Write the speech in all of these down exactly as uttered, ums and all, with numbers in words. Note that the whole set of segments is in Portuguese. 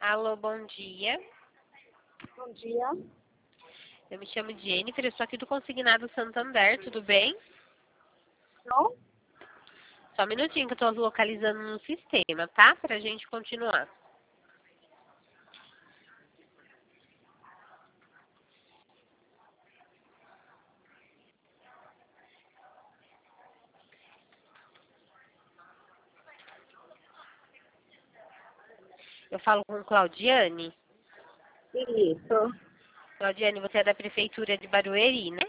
Alô, bom dia. Bom dia. Eu me chamo Jennifer, eu sou aqui do Consignado Santander, tudo bem? Não? Só um minutinho que eu estou localizando no sistema, tá? Pra gente continuar. Eu falo com Claudiane. Isso. Claudiane, você é da Prefeitura de Barueri, né?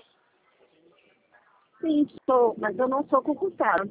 Sim, sou, mas eu não sou concursada.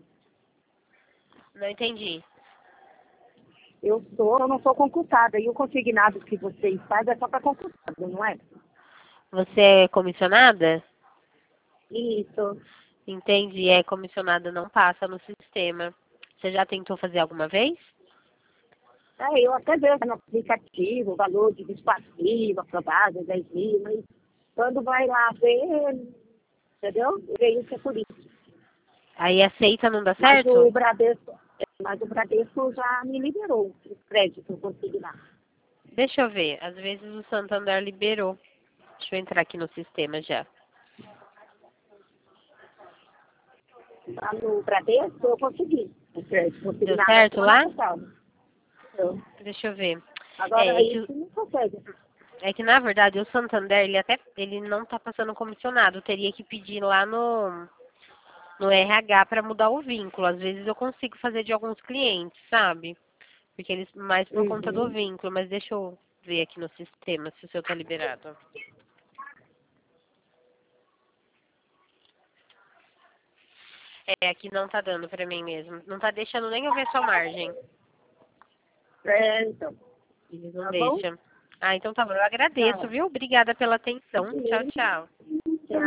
Não entendi. Eu sou, eu não sou concursada. E o consignado que vocês fazem é só para concursado, não é? Você é comissionada? Isso. Entendi, é comissionada, não passa no sistema. Você já tentou fazer alguma vez? É, eu até vejo no aplicativo o valor de passivo, aprovado, dez mil, mas quando vai lá ver, entendeu? Vê isso é por isso. Aí aceita, não dá Mas o certo? Bradesco, mas o Bradesco já me liberou o crédito consignado. Deixa eu ver, às vezes o Santander liberou. Deixa eu entrar aqui no sistema já. Lá no Bradesco eu consegui o crédito Deu consignado a certo semana lá? passada. Entendeu? Deixa eu ver. Agora É, é que, isso não consegue. é que na verdade o Santander, ele até ele não tá passando comissionado. Teria que pedir lá no, no R H para mudar o vínculo. Às vezes eu consigo fazer de alguns clientes, sabe? Porque eles mais por conta do Uhum. vínculo, mas deixa eu ver aqui no sistema se o seu tá liberado. É, aqui não tá dando pra mim mesmo. Não tá deixando nem eu ver sua margem. É, então, Eles não tá bom? deixam. Ah, então tá bom. Eu agradeço, Tá. viu? Obrigada pela atenção. Tchau, tchau.